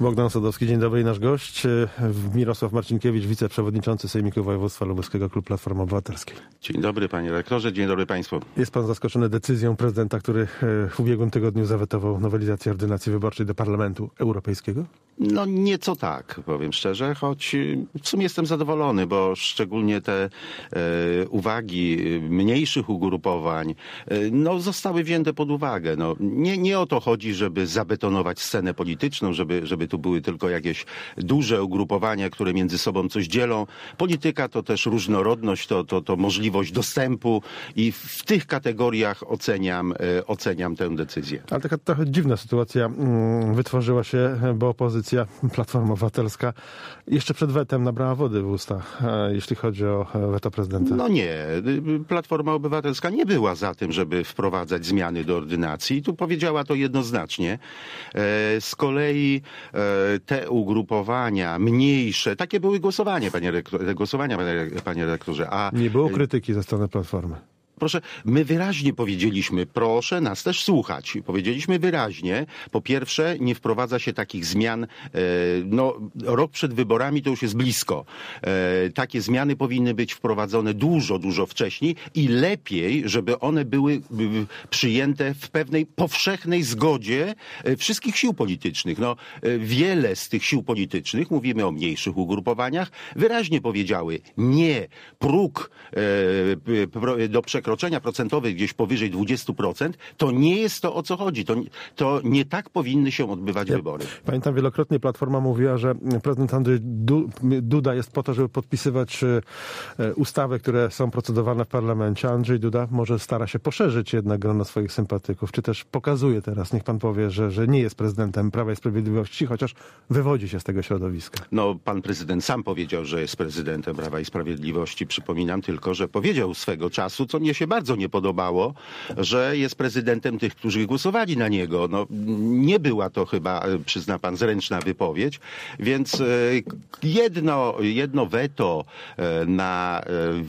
Bogdan Sadowski, dzień dobry, i nasz gość Mirosław Marcinkiewicz, wiceprzewodniczący Sejmiku Województwa Lubuskiego, Klub Platformy Obywatelskiej. Dzień dobry, panie rektorze, dzień dobry państwu. Jest pan zaskoczony decyzją prezydenta, który w ubiegłym tygodniu zawetował nowelizację ordynacji wyborczej do Parlamentu Europejskiego? No nieco tak, powiem szczerze, choć w sumie jestem zadowolony, bo szczególnie te uwagi mniejszych ugrupowań zostały wzięte pod uwagę. Nie o to chodzi, żeby zabetonować scenę polityczną, żeby tu były tylko jakieś duże ugrupowania, które między sobą coś dzielą. Polityka to też różnorodność, to możliwość dostępu i w tych kategoriach oceniam tę decyzję. Ale taka trochę dziwna sytuacja wytworzyła się, bo opozycja, Platforma Obywatelska, jeszcze przed wetem nabrała wody w usta, jeśli chodzi o weto prezydenta. No nie, Platforma Obywatelska nie była za tym, żeby wprowadzać zmiany do ordynacji. Tu powiedziała to jednoznacznie. Z kolei te ugrupowania mniejsze, takie były głosowania, panie rektorze. Nie było krytyki ze strony Platformy. Proszę, my wyraźnie powiedzieliśmy, proszę nas też słuchać. Powiedzieliśmy wyraźnie, po pierwsze, nie wprowadza się takich zmian, rok przed wyborami to już jest blisko. Takie zmiany powinny być wprowadzone dużo wcześniej i lepiej, żeby one były przyjęte w pewnej powszechnej zgodzie wszystkich sił politycznych. Wiele z tych sił politycznych, mówimy o mniejszych ugrupowaniach, wyraźnie powiedziały nie, próg do przekroczenia procentowych gdzieś powyżej 20%, to nie jest to, o co chodzi. To nie tak powinny się odbywać wybory. Pamiętam, wielokrotnie Platforma mówiła, że prezydent Andrzej Duda jest po to, żeby podpisywać ustawy, które są procedowane w parlamencie. Andrzej Duda może stara się poszerzyć jednak grono swoich sympatyków, czy też pokazuje teraz, niech pan powie, że nie jest prezydentem Prawa i Sprawiedliwości, chociaż wywodzi się z tego środowiska. Pan prezydent sam powiedział, że jest prezydentem Prawa i Sprawiedliwości. Przypominam tylko, że powiedział swego czasu, co mnie się bardzo nie podobało, że jest prezydentem tych, którzy głosowali na niego. Nie była to chyba, przyzna pan, zręczna wypowiedź, więc jedno weto na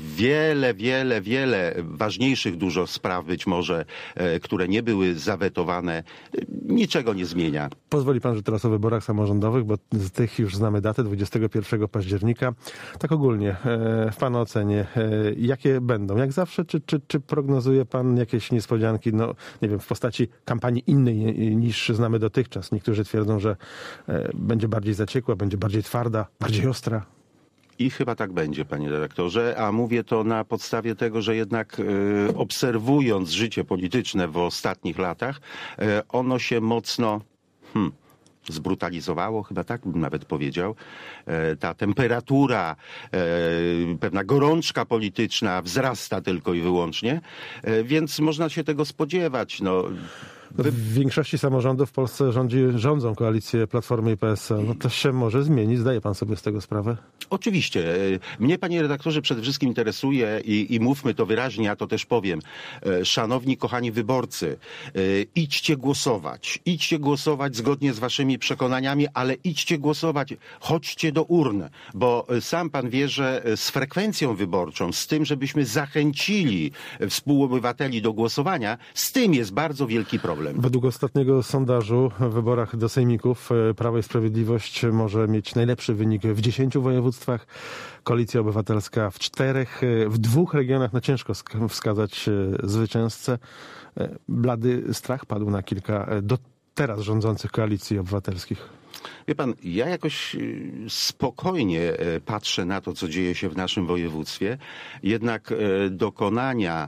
wiele ważniejszych dużo spraw być może, które nie były zawetowane, niczego nie zmienia. Pozwoli pan, że teraz o wyborach samorządowych, bo z tych już znamy datę, 21 października. Tak ogólnie, w pana ocenie, jakie będą? Jak zawsze, czy prognozuje pan jakieś niespodzianki, nie wiem, w postaci kampanii innej niż znamy dotychczas? Niektórzy twierdzą, że będzie bardziej zaciekła, będzie bardziej twarda, bardziej ostra. I chyba tak będzie, panie dyrektorze, a mówię to na podstawie tego, że jednak obserwując życie polityczne w ostatnich latach, ono się mocno zbrutalizowało, chyba tak bym nawet powiedział. Ta temperatura, pewna gorączka polityczna wzrasta tylko i wyłącznie, więc można się tego spodziewać. W większości samorządów w Polsce rządzą koalicje Platformy i PSL. To się może zmienić. Zdaje pan sobie z tego sprawę? Oczywiście. Mnie, panie redaktorze, przede wszystkim interesuje i mówmy to wyraźnie, ja to też powiem. Szanowni, kochani wyborcy, idźcie głosować. Idźcie głosować zgodnie z waszymi przekonaniami, ale idźcie głosować. Chodźcie do urn, bo sam pan wie, że z frekwencją wyborczą, z tym, żebyśmy zachęcili współobywateli do głosowania, z tym jest bardzo wielki problem. Według ostatniego sondażu w wyborach do sejmików Prawo i Sprawiedliwość może mieć najlepszy wynik w 10 województwach. Koalicja Obywatelska w 4, w 2 regionach ciężko wskazać zwycięzcę. Blady strach padł na kilka do teraz rządzących koalicji obywatelskich. Wie pan, ja jakoś spokojnie patrzę na to, co dzieje się w naszym województwie. Jednak dokonania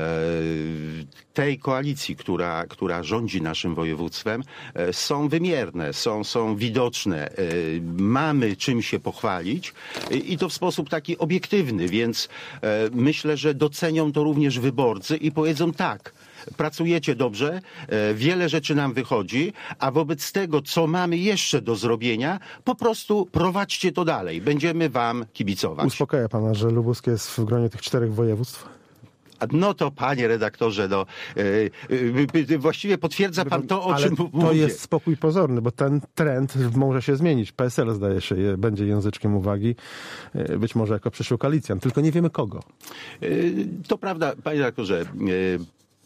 tej koalicji, która rządzi naszym województwem, są wymierne, są widoczne. Mamy czym się pochwalić i to w sposób taki obiektywny, więc myślę, że docenią to również wyborcy i powiedzą tak. Pracujecie dobrze, wiele rzeczy nam wychodzi, a wobec tego, co mamy jeszcze do zrobienia, po prostu prowadźcie to dalej. Będziemy wam kibicować. Uspokaja pana, że lubuskie jest w gronie tych 4 województw? No to, panie redaktorze, właściwie potwierdza pan to, o czym mówię. To jest spokój pozorny, bo ten trend może się zmienić. PSL, zdaje się, będzie języczkiem uwagi, być może jako przyszły koalicjant, tylko nie wiemy kogo. To prawda, panie redaktorze.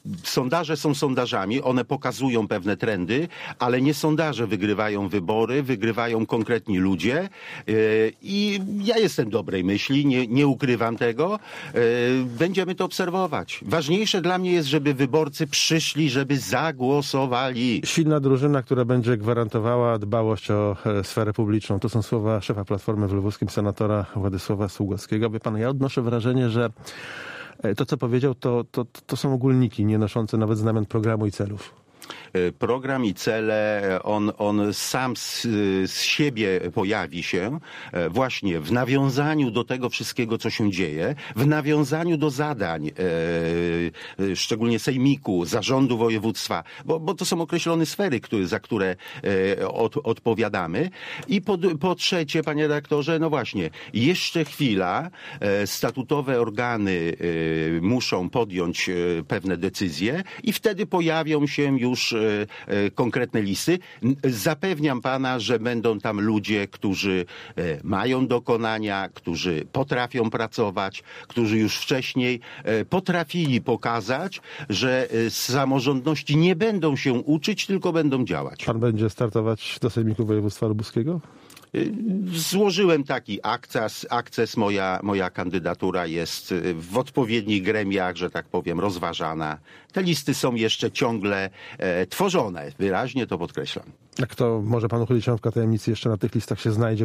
Sondaże są sondażami, one pokazują pewne trendy, ale nie sondaże wygrywają wybory, wygrywają konkretni ludzie i ja jestem dobrej myśli, nie ukrywam tego. Będziemy to obserwować. Ważniejsze dla mnie jest, żeby wyborcy przyszli, żeby zagłosowali. Silna drużyna, która będzie gwarantowała dbałość o sferę publiczną. To są słowa szefa Platformy w Lwówskim, senatora Władysława Sługockiego. Wie pan, ja odnoszę wrażenie, że to, co powiedział, to są ogólniki, nie noszące nawet znamion programu i celów. Program i cele, on sam z siebie pojawi się właśnie w nawiązaniu do tego wszystkiego, co się dzieje, w nawiązaniu do zadań, szczególnie sejmiku, zarządu województwa, bo to są określone sfery, za które odpowiadamy. I po trzecie, panie redaktorze, no właśnie, jeszcze chwila, statutowe organy muszą podjąć pewne decyzje i wtedy pojawią się już konkretne listy. Zapewniam pana, że będą tam ludzie, którzy mają dokonania, którzy potrafią pracować, którzy już wcześniej potrafili pokazać, że z samorządności nie będą się uczyć, tylko będą działać. Pan będzie startować do Sejmiku Województwa Lubuskiego? Złożyłem taki akces, moja kandydatura jest w odpowiednich gremiach, że tak powiem, rozważana. Te listy są jeszcze ciągle tworzone, wyraźnie to podkreślam. A kto, może pan uchylić rąbka tajemnicy, jeszcze na tych listach się znajdzie,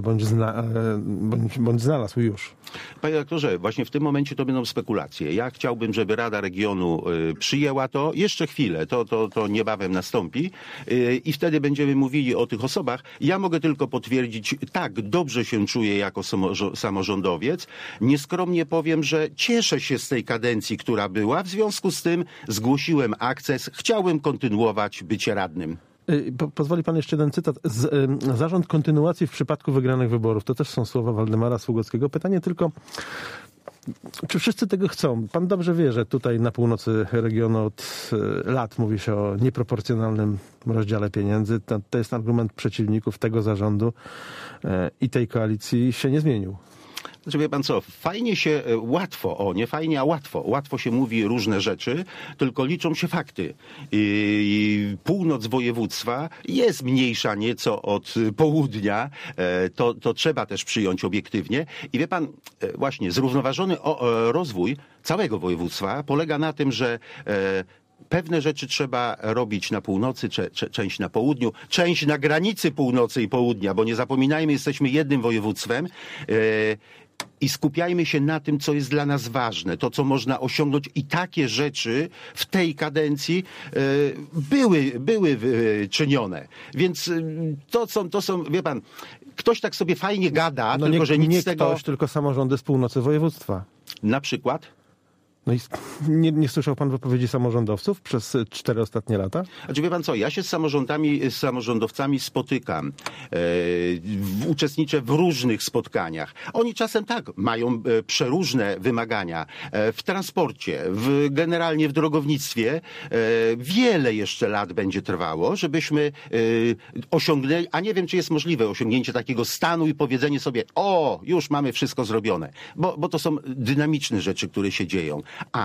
bądź znalazł już? Panie redaktorze, właśnie w tym momencie to będą spekulacje. Ja chciałbym, żeby Rada Regionu przyjęła to. Jeszcze chwilę, to niebawem nastąpi i wtedy będziemy mówili o tych osobach. Ja mogę tylko potwierdzić, tak, dobrze się czuję jako samorządowiec. Nieskromnie powiem, że cieszę się z tej kadencji, która była. W związku z tym zgłosiłem akces. Chciałbym kontynuować bycie radnym. Pozwoli pan jeszcze jeden cytat. Zarząd kontynuacji w przypadku wygranych wyborów. To też są słowa Waldemara Sługockiego. Pytanie tylko, czy wszyscy tego chcą? Pan dobrze wie, że tutaj na północy regionu od lat mówi się o nieproporcjonalnym rozdziale pieniędzy. To jest argument przeciwników tego zarządu i tej koalicji się nie zmienił. Znaczy, wie pan co, fajnie się łatwo, nie fajnie, a łatwo się mówi różne rzeczy, tylko liczą się fakty. Północ województwa jest mniejsza nieco od południa, to trzeba też przyjąć obiektywnie. I wie pan, właśnie zrównoważony rozwój całego województwa polega na tym, że pewne rzeczy trzeba robić na północy, część na południu, część na granicy północy i południa, bo nie zapominajmy, jesteśmy jednym województwy. I skupiajmy się na tym, co jest dla nas ważne, to, co można osiągnąć. I takie rzeczy w tej kadencji były czynione. Więc to są, wie pan, ktoś tak sobie fajnie gada, tylko że nic nie z tego... ktoś, tylko samorządy z północy województwa. Na przykład? No i nie słyszał pan wypowiedzi samorządowców przez 4 ostatnie lata? Znaczy, wie pan co, ja się z samorządowcami spotykam, uczestniczę w różnych spotkaniach. Oni czasem tak, mają przeróżne wymagania w transporcie, generalnie w drogownictwie. Wiele jeszcze lat będzie trwało, żebyśmy osiągnęli, a nie wiem, czy jest możliwe osiągnięcie takiego stanu i powiedzenie sobie, już mamy wszystko zrobione. Bo to są dynamiczne rzeczy, które się dzieją.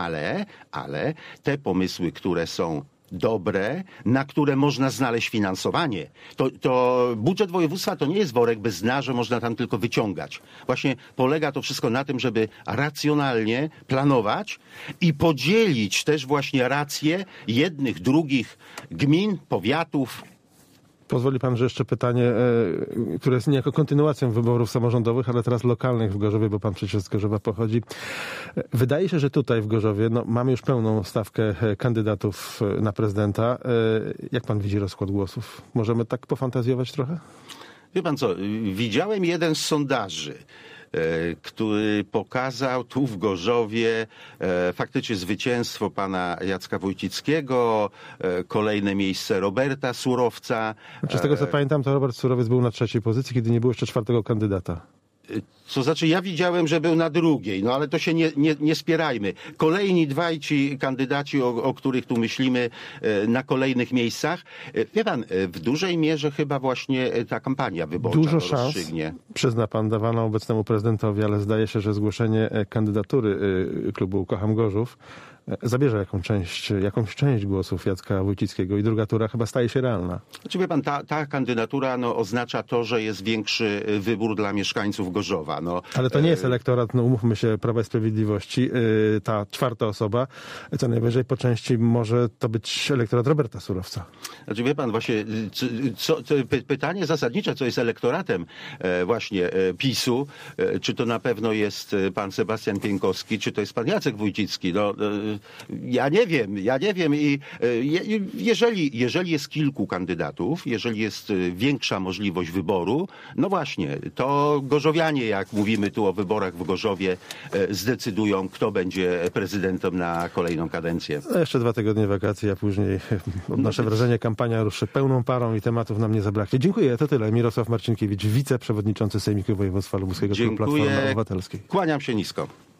Ale te pomysły, które są dobre, na które można znaleźć finansowanie, to budżet województwa to nie jest worek bez dna, że można tam tylko wyciągać. Właśnie polega to wszystko na tym, żeby racjonalnie planować i podzielić też właśnie racje jednych, drugich gmin, powiatów. Pozwoli pan, że jeszcze pytanie, które jest niejako kontynuacją wyborów samorządowych, ale teraz lokalnych w Gorzowie, bo pan przecież z Gorzowa pochodzi. Wydaje się, że tutaj w Gorzowie mamy już pełną stawkę kandydatów na prezydenta. Jak pan widzi rozkład głosów? Możemy tak pofantazjować trochę? Wie pan co, widziałem jeden z sondaży, który pokazał tu w Gorzowie faktycznie zwycięstwo pana Jacka Wójcickiego, kolejne miejsce Roberta Surowca. Z tego co pamiętam, to Robert Surowiec był na 3. pozycji, kiedy nie było jeszcze 4. kandydata. To znaczy, ja widziałem, że był na 2, no ale to się nie spierajmy. Kolejni dwaj ci kandydaci, o których tu myślimy, na kolejnych miejscach. Wie pan, w dużej mierze chyba właśnie ta kampania wyborcza dużo szans, rozstrzygnie. Przyzna pan, dawano obecnemu prezydentowi, ale zdaje się, że zgłoszenie kandydatury klubu Kocham Gorzów zabierze jakąś część głosów Jacka Wójcickiego i druga tura chyba staje się realna. Znaczy, wie pan, ta kandydatura oznacza to, że jest większy wybór dla mieszkańców Gorzowa. Ale to nie jest elektorat, umówmy się, Prawa i Sprawiedliwości, ta czwarta osoba, co najwyżej po części może to być elektorat Roberta Surowca. Znaczy, wie pan, właśnie pytanie zasadnicze, co jest elektoratem właśnie PiS-u, czy to na pewno jest pan Sebastian Pieńkowski, czy to jest pan Jacek Wójcicki. Ja nie wiem i jeżeli jest kilku kandydatów, jeżeli jest większa możliwość wyboru, no właśnie, to gorzowianie, jak mówimy tu o wyborach w Gorzowie, zdecydują, kto będzie prezydentem na kolejną kadencję. Jeszcze 2 tygodnie wakacji, a później nasze wrażenie, kampania ruszy pełną parą i tematów nam nie zabraknie. Dziękuję, to tyle. Mirosław Marcinkiewicz, wiceprzewodniczący Sejmiku Województwa Lubuskiego, Klub Platformy Obywatelskiej. Kłaniam się nisko.